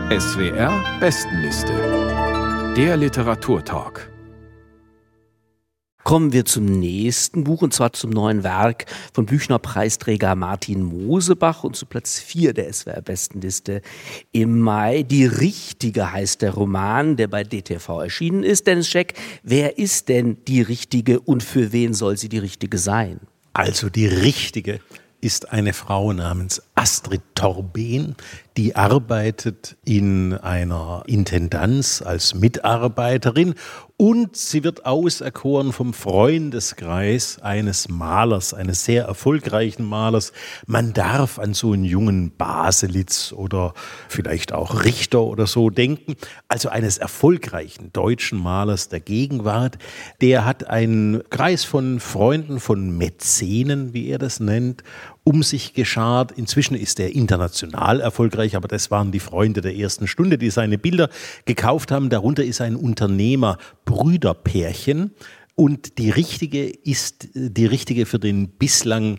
SWR Bestenliste. Der Literaturtalk. Kommen wir zum nächsten Buch, und zwar zum neuen Werk von Büchner-Preisträger Martin Mosebach und zu Platz 4 der SWR-Bestenliste im Mai. Die Richtige heißt der Roman, der bei DTV erschienen ist. Dennis Scheck, wer ist denn die Richtige und für wen soll sie die Richtige sein? Also die Richtige ist eine Frau namens Astrid Torben, die arbeitet in einer Intendanz als Mitarbeiterin und sie wird auserkoren vom Freundeskreis eines Malers, eines sehr erfolgreichen Malers. Man darf an so einen jungen Baselitz oder vielleicht auch Richter oder so denken, also eines erfolgreichen deutschen Malers der Gegenwart. Der hat einen Kreis von Freunden, von Mäzenen, wie er das nennt, um sich geschart. Inzwischen ist er international erfolgreich, aber das waren die Freunde der ersten Stunde, die seine Bilder gekauft haben. Darunter ist ein Unternehmer-Brüderpärchen und die Richtige ist die Richtige für den bislang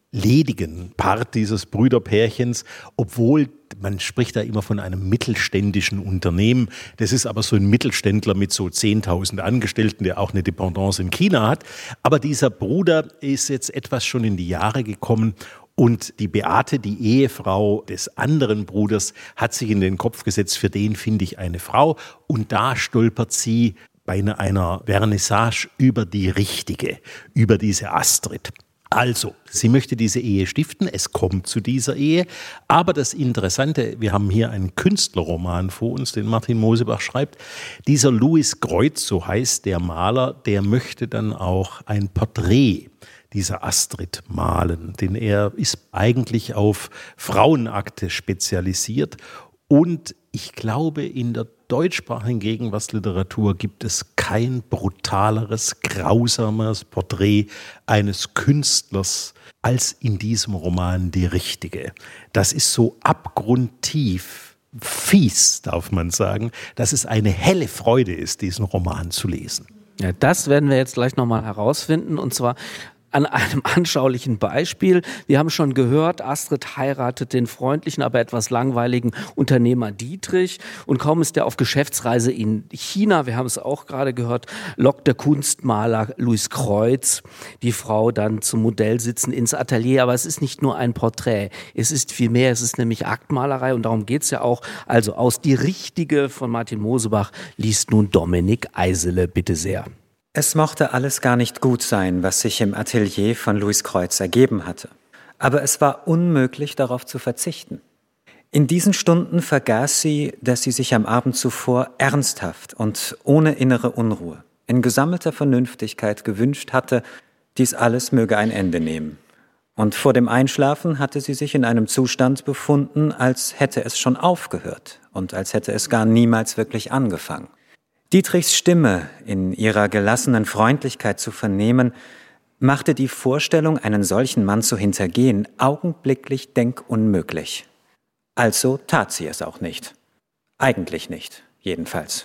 ledigen Part dieses Brüderpärchens, obwohl man spricht da immer von einem mittelständischen Unternehmen. Das ist aber so ein Mittelständler mit so 10.000 Angestellten, der auch eine Dependance in China hat. Aber dieser Bruder ist jetzt etwas schon in die Jahre gekommen und die Beate, die Ehefrau des anderen Bruders, hat sich in den Kopf gesetzt, für den finde ich eine Frau. Und da stolpert sie bei einer Vernissage über die Richtige, über diese Astrid. Also, sie möchte diese Ehe stiften, es kommt zu dieser Ehe, aber das Interessante, wir haben hier einen Künstlerroman vor uns, den Martin Mosebach schreibt. Dieser Louis Kreutz, so heißt der Maler, der möchte dann auch ein Porträt dieser Astrid malen, denn er ist eigentlich auf Frauenakte spezialisiert und ich glaube, in der deutschsprachigen Gegenwartsliteratur gibt es kein brutaleres, grausameres Porträt eines Künstlers als in diesem Roman Die Richtige. Das ist so abgrundtief, fies, darf man sagen, dass es eine helle Freude ist, diesen Roman zu lesen. Ja, das werden wir jetzt gleich nochmal herausfinden, und zwar an einem anschaulichen Beispiel. Wir haben schon gehört, Astrid heiratet den freundlichen, aber etwas langweiligen Unternehmer Dietrich und kaum ist er auf Geschäftsreise in China, wir haben es auch gerade gehört, lockt der Kunstmaler Louis Kreutz die Frau dann zum Modellsitzen ins Atelier. Aber es ist nicht nur ein Porträt, es ist viel mehr, es ist nämlich Aktmalerei und darum geht's ja auch. Also aus Die Richtige von Martin Mosebach liest nun Dominik Eisele, bitte sehr. Es mochte alles gar nicht gut sein, was sich im Atelier von Louis Kreutz ergeben hatte. Aber es war unmöglich, darauf zu verzichten. In diesen Stunden vergaß sie, dass sie sich am Abend zuvor ernsthaft und ohne innere Unruhe, in gesammelter Vernünftigkeit gewünscht hatte, dies alles möge ein Ende nehmen. Und vor dem Einschlafen hatte sie sich in einem Zustand befunden, als hätte es schon aufgehört und als hätte es gar niemals wirklich angefangen. Dietrichs Stimme in ihrer gelassenen Freundlichkeit zu vernehmen, machte die Vorstellung, einen solchen Mann zu hintergehen, augenblicklich denkunmöglich. Also tat sie es auch nicht. Eigentlich nicht, jedenfalls.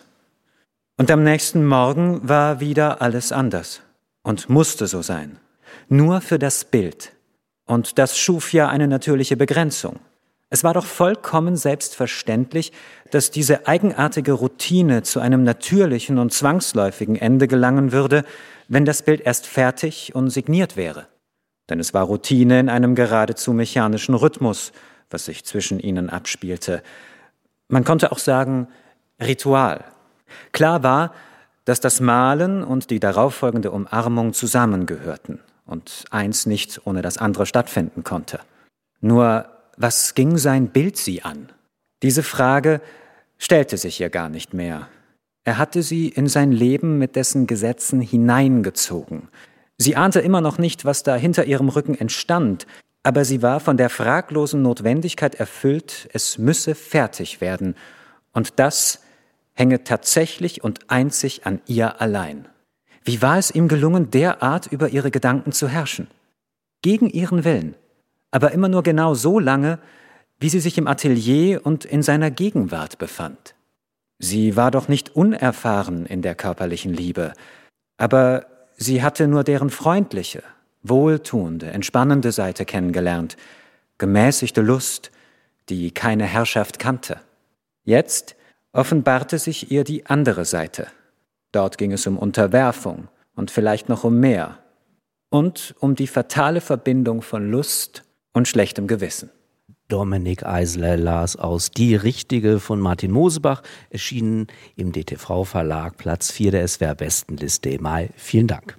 Und am nächsten Morgen war wieder alles anders und musste so sein. Nur für das Bild. Und das schuf ja eine natürliche Begrenzung. Es war doch vollkommen selbstverständlich, dass diese eigenartige Routine zu einem natürlichen und zwangsläufigen Ende gelangen würde, wenn das Bild erst fertig und signiert wäre. Denn es war Routine in einem geradezu mechanischen Rhythmus, was sich zwischen ihnen abspielte. Man konnte auch sagen, Ritual. Klar war, dass das Malen und die darauffolgende Umarmung zusammengehörten und eins nicht ohne das andere stattfinden konnte. Nur was ging sein Bild sie an? Diese Frage stellte sich ihr gar nicht mehr. Er hatte sie in sein Leben mit dessen Gesetzen hineingezogen. Sie ahnte immer noch nicht, was da hinter ihrem Rücken entstand, aber sie war von der fraglosen Notwendigkeit erfüllt, es müsse fertig werden. Und das hänge tatsächlich und einzig an ihr allein. Wie war es ihm gelungen, derart über ihre Gedanken zu herrschen? Gegen ihren Willen. Aber immer nur genau so lange, wie sie sich im Atelier und in seiner Gegenwart befand. Sie war doch nicht unerfahren in der körperlichen Liebe, aber sie hatte nur deren freundliche, wohltuende, entspannende Seite kennengelernt, gemäßigte Lust, die keine Herrschaft kannte. Jetzt offenbarte sich ihr die andere Seite. Dort ging es um Unterwerfung und vielleicht noch um mehr. Und um die fatale Verbindung von Lust und schlechtem Gewissen. Dominik Eisler las aus Die Richtige von Martin Mosebach, erschienen im DTV-Verlag, Platz 4 der SWR-Bestenliste im Mai. Vielen Dank.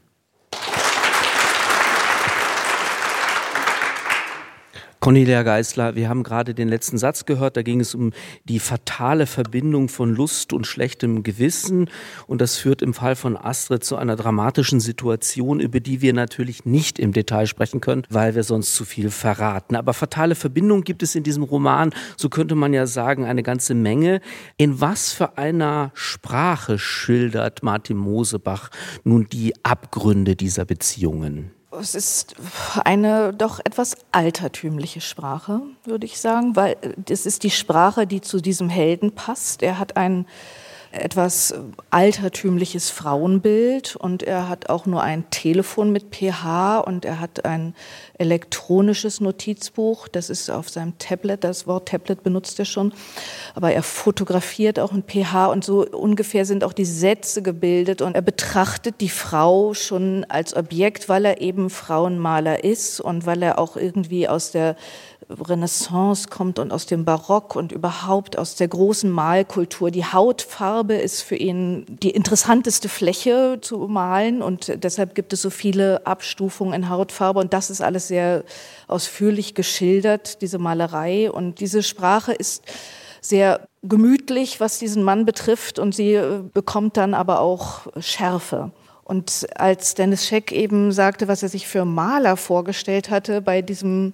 Cornelia Geisler, wir haben gerade den letzten Satz gehört, da ging es um die fatale Verbindung von Lust und schlechtem Gewissen und das führt im Fall von Astrid zu einer dramatischen Situation, über die wir natürlich nicht im Detail sprechen können, weil wir sonst zu viel verraten. Aber fatale Verbindung gibt es in diesem Roman, so könnte man ja sagen, eine ganze Menge. In was für einer Sprache schildert Martin Mosebach nun die Abgründe dieser Beziehungen? Es ist eine doch etwas altertümliche Sprache, würde ich sagen, weil es ist die Sprache, die zu diesem Helden passt. Er hat ein etwas altertümliches Frauenbild und er hat auch nur ein Telefon mit PH und er hat ein elektronisches Notizbuch, das ist auf seinem Tablet, das Wort Tablet benutzt er schon, aber er fotografiert auch ein PH und so ungefähr sind auch die Sätze gebildet und er betrachtet die Frau schon als Objekt, weil er eben Frauenmaler ist und weil er auch irgendwie aus der Renaissance kommt und aus dem Barock und überhaupt aus der großen Malkultur. Die Hautfarbe ist für ihn die interessanteste Fläche zu malen und deshalb gibt es so viele Abstufungen in Hautfarbe und das ist alles sehr ausführlich geschildert, diese Malerei und diese Sprache ist sehr gemütlich, was diesen Mann betrifft und sie bekommt dann aber auch Schärfe. Und als Dennis Scheck eben sagte, was er sich für Maler vorgestellt hatte bei diesem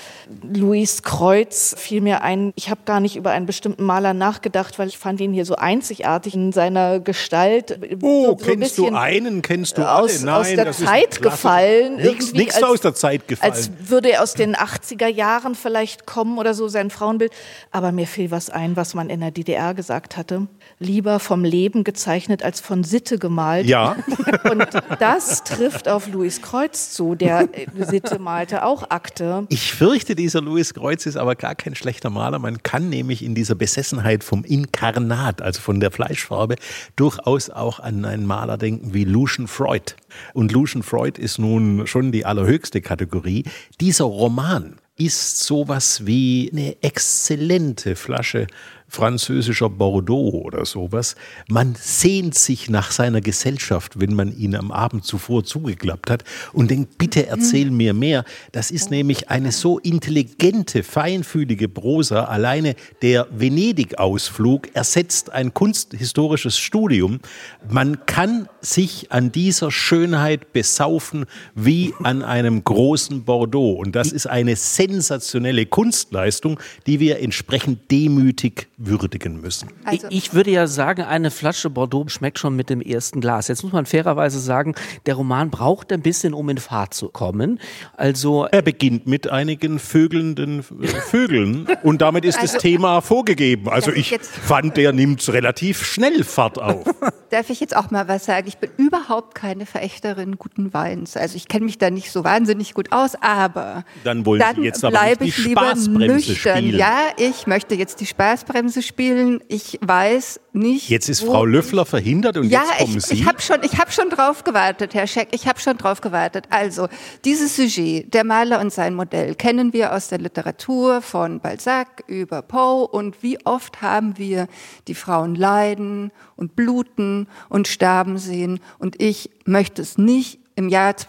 Louis Kreutz, fiel mir ein, ich habe gar nicht über einen bestimmten Maler nachgedacht, weil ich fand ihn hier so einzigartig in seiner Gestalt. Oh, kennst du einen, kennst du alle? Nein, aus der Zeit gefallen. Nichts aus der Zeit gefallen. Als würde er aus den 80er Jahren vielleicht kommen oder so, sein Frauenbild. Aber mir fiel was ein, was man in der DDR gesagt hatte. Lieber vom Leben gezeichnet als von Sitte gemalt. Ja. Und das trifft auf Louis Kreutz zu, der Sitte malte auch Akte. Ich fürchte, dieser Louis Kreutz ist aber gar kein schlechter Maler. Man kann nämlich in dieser Besessenheit vom Inkarnat, also von der Fleischfarbe, durchaus auch an einen Maler denken wie Lucian Freud. Und Lucian Freud ist nun schon die allerhöchste Kategorie. Dieser Roman ist sowas wie eine exzellente Flasche französischer Bordeaux oder sowas. Man sehnt sich nach seiner Gesellschaft, wenn man ihn am Abend zuvor zugeklappt hat und denkt, bitte erzähl mir mehr. Das ist nämlich eine so intelligente, feinfühlige Prosa. Alleine der Venedig-Ausflug ersetzt ein kunsthistorisches Studium. Man kann sich an dieser Schönheit besaufen wie an einem großen Bordeaux. Und das ist eine sensationelle Kunstleistung, die wir entsprechend demütig würdigen müssen. Also ich würde ja sagen, eine Flasche Bordeaux schmeckt schon mit dem ersten Glas. Jetzt muss man fairerweise sagen, der Roman braucht ein bisschen, um in Fahrt zu kommen. Also er beginnt mit einigen vögelnden Vögeln und damit ist das Thema vorgegeben. Also ich fand, der nimmt relativ schnell Fahrt auf. Darf ich jetzt auch mal was sagen? Ich bin überhaupt keine Verächterin guten Weins. Also ich kenne mich da nicht so wahnsinnig gut aus, aber dann wollen Sie jetzt aber nicht die Spaßbremse spielen. Ja, ich möchte jetzt die Spaßbremse spielen. Ich weiß nicht. Jetzt ist Frau Löffler verhindert und ja, jetzt kommen Sie. Ich habe schon drauf gewartet, Herr Scheck. Ich habe schon drauf gewartet. Also, dieses Sujet, der Maler und sein Modell, kennen wir aus der Literatur von Balzac über Poe. Und wie oft haben wir die Frauen leiden und bluten und sterben sehen. Und ich möchte es nicht im Jahr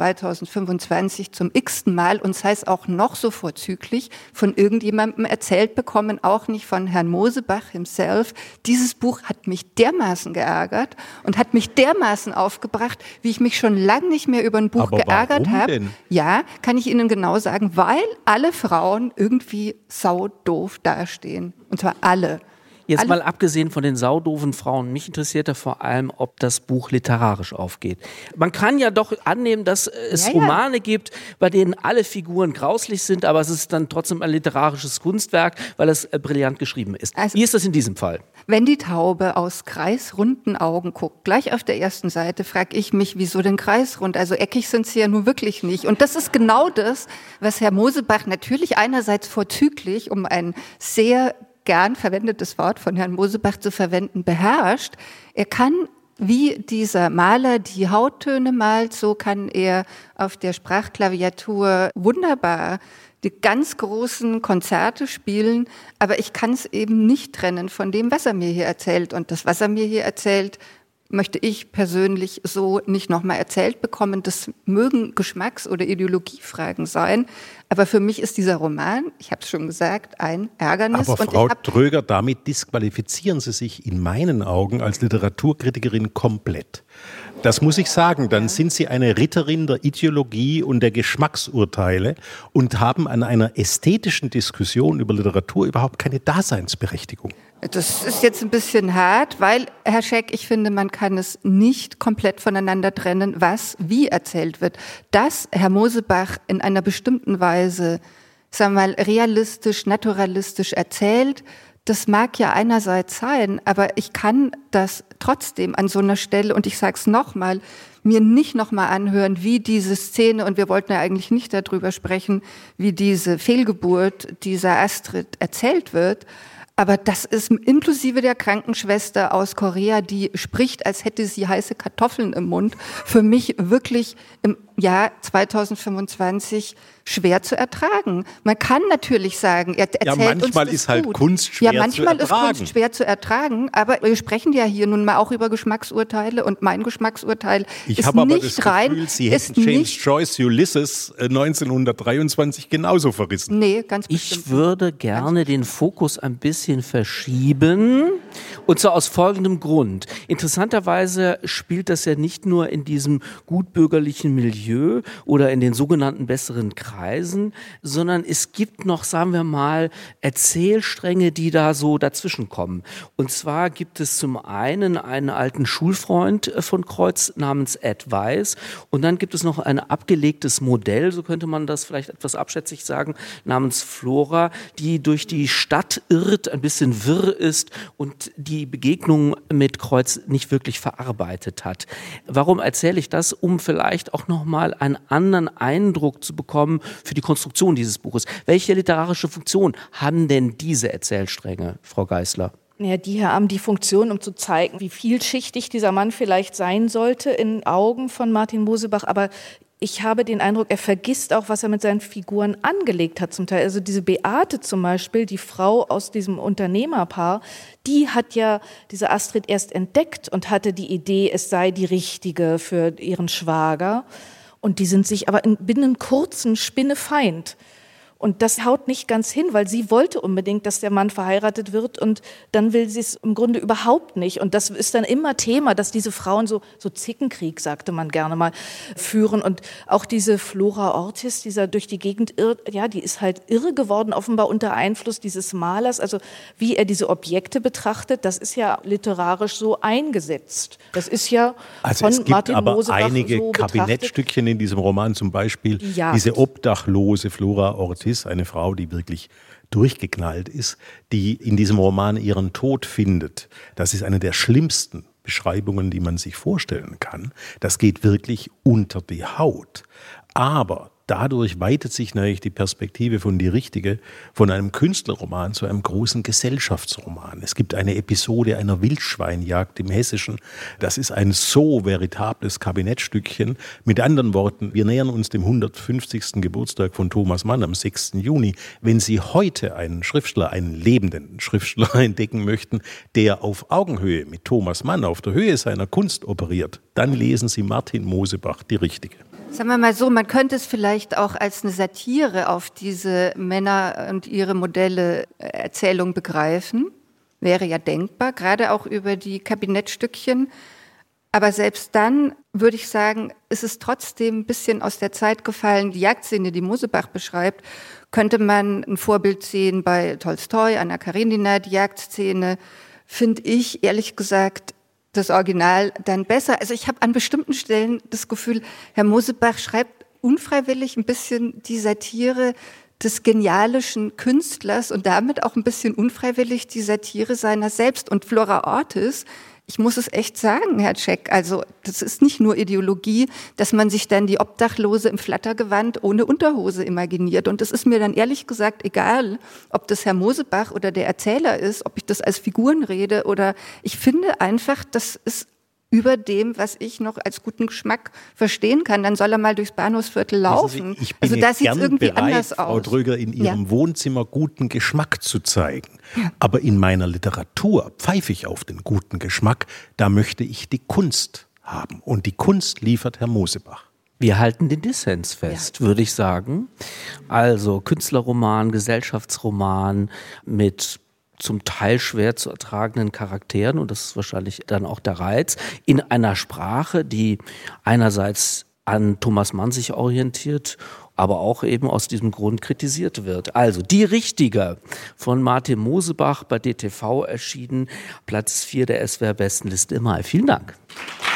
2025 zum x-ten Mal, und sei es auch noch so vorzüglich, von irgendjemandem erzählt bekommen, auch nicht von Herrn Mosebach himself. Dieses Buch hat mich dermaßen geärgert und hat mich dermaßen aufgebracht, wie ich mich schon lange nicht mehr über ein Buch geärgert habe. Ja, kann ich Ihnen genau sagen, weil alle Frauen irgendwie saudoof dastehen. Und zwar alle. Jetzt mal abgesehen von den saudoofen Frauen, mich interessiert ja vor allem, ob das Buch literarisch aufgeht. Man kann ja doch annehmen, dass es Romane gibt, bei denen alle Figuren grauslich sind, aber es ist dann trotzdem ein literarisches Kunstwerk, weil es brillant geschrieben ist. Also, wie ist das in diesem Fall? Wenn die Taube aus kreisrunden Augen guckt, gleich auf der ersten Seite, frage ich mich, wieso denn kreisrund? Also eckig sind sie ja nun wirklich nicht. Und das ist genau das, was Herr Mosebach natürlich einerseits vorzüglich, um ein sehr gern verwendetes Wort von Herrn Mosebach zu verwenden, beherrscht. Er kann, wie dieser Maler die Hauttöne malt, so kann er auf der Sprachklaviatur wunderbar die ganz großen Konzerte spielen, aber ich kann es eben nicht trennen von dem, was er mir hier erzählt. Und das, was er mir hier erzählt, möchte ich persönlich so nicht nochmal erzählt bekommen. Das mögen Geschmacks- oder Ideologiefragen sein, aber für mich ist dieser Roman, ich habe es schon gesagt, ein Ärgernis. Aber Frau Tröger, damit disqualifizieren Sie sich in meinen Augen als Literaturkritikerin komplett. Das muss ich sagen, dann sind Sie eine Ritterin der Ideologie und der Geschmacksurteile und haben an einer ästhetischen Diskussion über Literatur überhaupt keine Daseinsberechtigung. Das ist jetzt ein bisschen hart, weil, Herr Scheck, ich finde, man kann es nicht komplett voneinander trennen, was wie erzählt wird. Dass Herr Mosebach in einer bestimmten Weise, sagen wir mal, realistisch, naturalistisch erzählt, das mag ja einerseits sein, aber ich kann das trotzdem an so einer Stelle, und ich sage es nochmal, mir nicht nochmal anhören, wie diese Szene, und wir wollten ja eigentlich nicht darüber sprechen, wie diese Fehlgeburt dieser Astrid erzählt wird, aber das ist inklusive der Krankenschwester aus Korea, die spricht, als hätte sie heiße Kartoffeln im Mund, für mich wirklich im Jahr 2025 schwer zu ertragen. Man kann natürlich sagen, er erzählt uns das gut. Ja, manchmal ist halt Kunst schwer zu ertragen. Ja, manchmal ist Kunst schwer zu ertragen, aber wir sprechen ja hier nun mal auch über Geschmacksurteile und mein Geschmacksurteil ich ist habe aber nicht das rein. Gefühl, Sie hätten James Joyce Ulysses 1923 genauso verrissen. Nee, ganz bestimmt. Ich würde gerne den Fokus ein bisschen verschieben, und zwar aus folgendem Grund. Interessanterweise spielt das ja nicht nur in diesem gutbürgerlichen Milieu oder in den sogenannten besseren Kreisen, sondern es gibt noch, sagen wir mal, Erzählstränge, die da so dazwischen kommen. Und zwar gibt es zum einen einen alten Schulfreund von Kreutz namens Ed Weiss, und dann gibt es noch ein abgelegtes Modell, so könnte man das vielleicht etwas abschätzig sagen, namens Flora, die durch die Stadt irrt, ein bisschen wirr ist und die Begegnung mit Kreutz nicht wirklich verarbeitet hat. Warum erzähle ich das? Um vielleicht auch nochmal einen anderen Eindruck zu bekommen für die Konstruktion dieses Buches. Welche literarische Funktion haben denn diese Erzählstränge, Frau Geisler? Ja, die haben die Funktion, um zu zeigen, wie vielschichtig dieser Mann vielleicht sein sollte in Augen von Martin Mosebach, aber ich habe den Eindruck, er vergisst auch, was er mit seinen Figuren angelegt hat zum Teil. Also diese Beate zum Beispiel, die Frau aus diesem Unternehmerpaar, die hat ja diese Astrid erst entdeckt und hatte die Idee, es sei die richtige für ihren Schwager. Und die sind sich aber binnen kurzen Spinnefeind. Und das haut nicht ganz hin, weil sie wollte unbedingt, dass der Mann verheiratet wird, und dann will sie es im Grunde überhaupt nicht. Und das ist dann immer Thema, dass diese Frauen so Zickenkrieg, sagte man gerne mal, führen. Und auch diese Flora Ortiz, dieser durch die Gegend irrt, ja, die ist halt irre geworden, offenbar unter Einfluss dieses Malers. Also wie er diese Objekte betrachtet, das ist ja literarisch so eingesetzt. Das ist ja also von Martin Mosebach aber einige so Kabinettstückchen in diesem Roman, zum Beispiel diese obdachlose Flora Ortiz, eine Frau, die wirklich durchgeknallt ist, die in diesem Roman ihren Tod findet. Das ist eine der schlimmsten Beschreibungen, die man sich vorstellen kann. Das geht wirklich unter die Haut. Aber dadurch weitet sich natürlich die Perspektive von Die Richtige von einem Künstlerroman zu einem großen Gesellschaftsroman. Es gibt eine Episode einer Wildschweinjagd im Hessischen. Das ist ein so veritables Kabinettstückchen. Mit anderen Worten, wir nähern uns dem 150. Geburtstag von Thomas Mann am 6. Juni. Wenn Sie heute einen Schriftsteller, einen lebenden Schriftsteller entdecken möchten, der auf Augenhöhe mit Thomas Mann auf der Höhe seiner Kunst operiert, dann lesen Sie Martin Mosebach, Die Richtige. Sagen wir mal so, man könnte es vielleicht auch als eine Satire auf diese Männer und ihre Modelle Erzählung begreifen. Wäre ja denkbar, gerade auch über die Kabinettstückchen. Aber selbst dann würde ich sagen, ist es trotzdem ein bisschen aus der Zeit gefallen. Die Jagdszene, die Mosebach beschreibt, könnte man ein Vorbild sehen bei Tolstoi, Anna Karenina. Die Jagdszene finde ich, ehrlich gesagt, das Original dann besser. Also ich habe an bestimmten Stellen das Gefühl, Herr Mosebach schreibt unfreiwillig ein bisschen die Satire des genialischen Künstlers und damit auch ein bisschen unfreiwillig die Satire seiner selbst. Und Flora Ortiz ich muss es echt sagen, Herr Scheck, also das ist nicht nur Ideologie, dass man sich dann die Obdachlose im Flattergewand ohne Unterhose imaginiert. Und es ist mir dann ehrlich gesagt egal, ob das Herr Mosebach oder der Erzähler ist, ob ich das als Figuren rede oder ich finde einfach, das ist über dem, was ich noch als guten Geschmack verstehen kann. Dann soll er mal durchs Bahnhofsviertel laufen. Ich bin also da sieht es gern irgendwie bereit, anders Frau aus. Dröger, in Ihrem Wohnzimmer guten Geschmack zu zeigen. Ja. Aber in meiner Literatur pfeife ich auf den guten Geschmack. Da möchte ich die Kunst haben. Und die Kunst liefert Herr Mosebach. Wir halten den Dissens fest, würde ich sagen. Also Künstlerroman, Gesellschaftsroman mit zum Teil schwer zu ertragenden Charakteren, und das ist wahrscheinlich dann auch der Reiz, in einer Sprache, die einerseits an Thomas Mann sich orientiert, aber auch eben aus diesem Grund kritisiert wird. Also Die Richtige von Martin Mosebach, bei DTV erschienen, Platz 4 der SWR-Bestenliste im Mai. Vielen Dank.